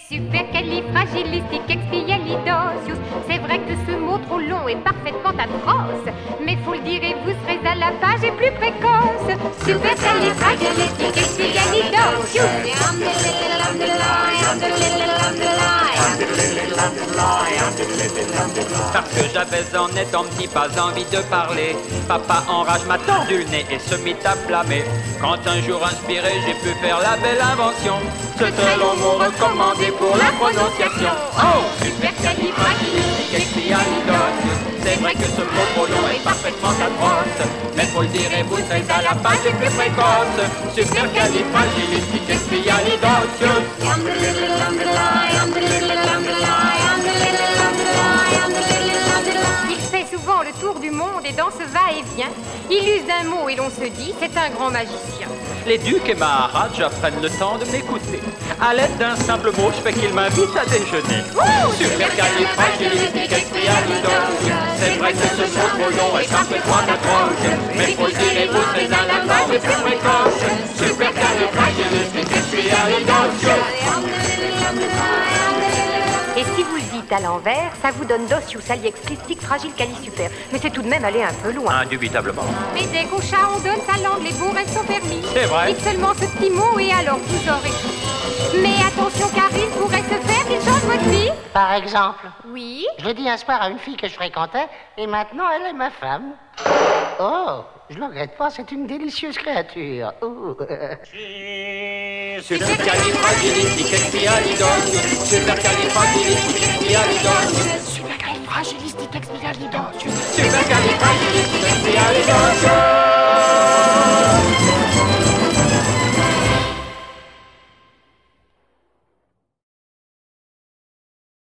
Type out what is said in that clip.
Supercalifragilisticexpialidocious. C'est vrai que ce mot trop long est parfaitement atroce, mais faut le dire et vous serez à la page et plus précoce. Supercalifragilisticexpialidocious. Parce que j'avais en étant petit pas envie de parler. Papa enrage m'a tordu le nez et se mit à blâmer. Quand un jour inspiré j'ai pu faire la belle invention, ce très long mot recommandé pour la prononciation. Oh, supercalifragilisticexpialidocious. C'est vrai que ce mot trop long est parfaitement atroce, mais faut le dire et vous serez à la page et plus précoce. Supercalifragilisticexpialidocious. Il fait souvent le tour du monde et dans ce va-et-vient, il use d'un mot et l'on se dit c'est un grand magicien. Les ducs et Maharajas prennent le temps de m'écouter. À l'aide d'un simple mot, je fais qu'ils m'invitent à déjeuner. Supercalifragilisticexpialidocious. C'est vrai que ce mot trop long est parfaitement atroce, mais faut le dire et vous serez à la page et plus précoce. Supercalifragilisticexpialidocious. Et si vous le dites à l'envers, ça vous donne docius aliexplictique fragile calisuper. Mais c'est tout de même aller un peu loin. Indubitablement. Mais dès qu'au chat on donne sa langue, les beaux restes sont permis. C'est vrai. Dites seulement ce petit mot et alors vous aurez tout. Mais attention car il pourrait se faire qu'il change votre vie. Par exemple, Oui. je l'ai dit un soir à une fille que je fréquentais, et maintenant elle est ma femme. Oh, je ne regrette pas, c'est une délicieuse créature. Oh. Supercalifragilisticexpialidocious. Supercalifragilisticexpialidocious. Supercalifragilisticexpialidocious. Supercalifragilisticexpialidocious.